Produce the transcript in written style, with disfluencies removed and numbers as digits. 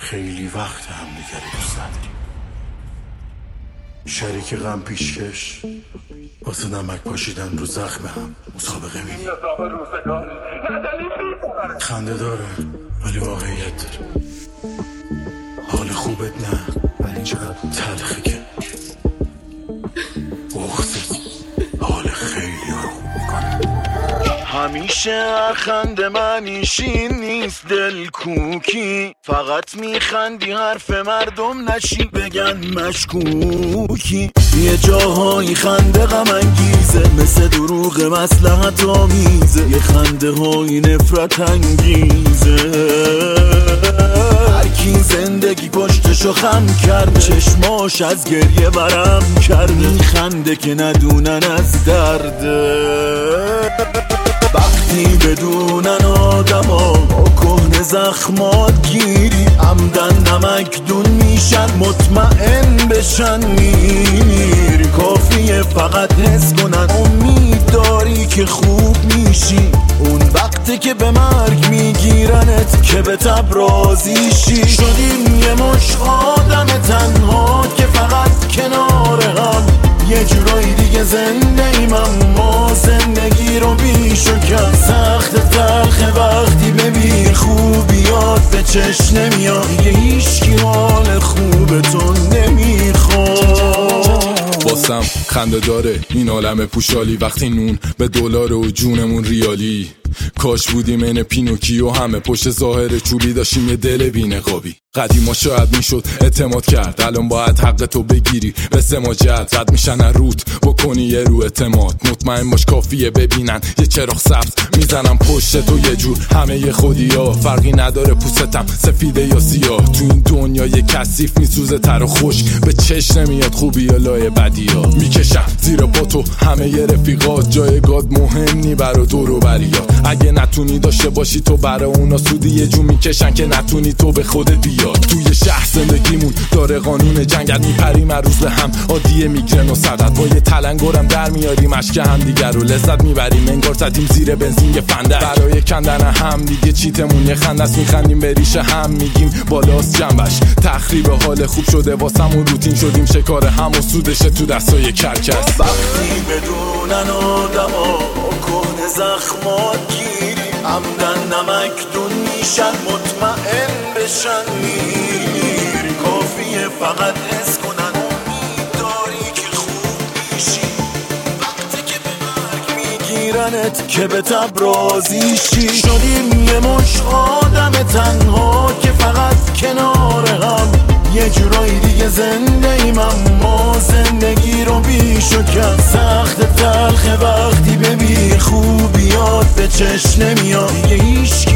خیلی وقت همدیگه رو دوست نداریم. شریک غم پیشکش واسه نمک پاشیدن رو زخم هم مسابقه میدیم. خنده داره ولی واقعیت داره. حال خوبت نه ولی چقدر تلخه که بغضت حال خیلی ها رو خوب میکنه. همیشه خنده منیشین نیست دل کوکی، فقط میخندی حرف مردم نشی بگن مشکوکی. یه جاهایی خنده غم انگیزه، مثل دروغ مصلحت آمیزه. یه خنده های نفرت انگیزه. هرکی زندگی پشتشو خم کرد، چشماش از گریه برم کرد. میخنده که ندونن از درده. وقتی بدونن آدما با کهنه زخمات گیری، عمدن نمک دون میشن مطمئن بشن میری. کافیه فقط حس کنن امید داری که خوب میشی. اون وقتی که به مرگ میگیرنت که به تب راضی شی. شدیم یه مش آدم تنها که فقط کنار هم، یه جورایی دیگه زنده ایم اما زندگی رو بیش و کم. سخت تلخ وقتی به بی خوبیات به چشم نمیاد، دیگه هیچکی حال خوب تو نمیخواد. واسم خنده داره این عالم پوشالی، وقتی نون به دلار و جونمون ریالی. کاش بودیم این پینوکیو، همه پشت ظاهر چوبی داشتیم یه دل بی‌نقابی. قدیما شاید میشد اعتماد کرد، الان باید حق تو بگیری به سماجت. رد میشن روت بکنی یه رو اعتماد، مطمئن باش کافیه ببینن یه چراغ سبز میزنم پشت تو. یه جور همه یه خودی ها، فرقی نداره پوستم سفیده یا سیاه. تو این دنیا یه کثیف میسوزه تر و خشک، به چش نمیاد خوبی یا لای بدی ها. میکشم زیر پا تو همه یه رفیقات، جایگات مهم نی برا دور و بریات. اگه نتونی داشته باشی تو برا اونا سودی، یه جو میکشن که نتونی تو به خودت بیاد. توی شهر زندگیمون داره قانون جنگت، میپریم هر روز به هم عادیه میگرن و صدت. با یه تلنگرم در میاریم اشک هم دیگر رو لذت میبریم، انگار زدیم زیر بنزین یه فندک. برای کندن هم دیگه چیتمون یه خندست، میخندیم به ریشه هم میگیم بالاست جنبش. تخریب حال خوب شده واسمون روتین، شدیم شکار هم و سودشه تو دستای کرکس. وقتی بدونن آدما کهنه زخمات گیری، عمدن نمک دون میشن مطمئن بشن میری. کافیه فقط حس کنن امید داری که خوب میشی. وقتی که به مرگ میگیرنت که به تب راضی شی. شدیم یه مش آدم تنها که فقط کنار هم، یه جورایی دیگه زنده ایم اما زندگی رو بیش و کم. سخت تلخ وقتی به بی خوبیات به چشم نمیاد، دیگه هیچ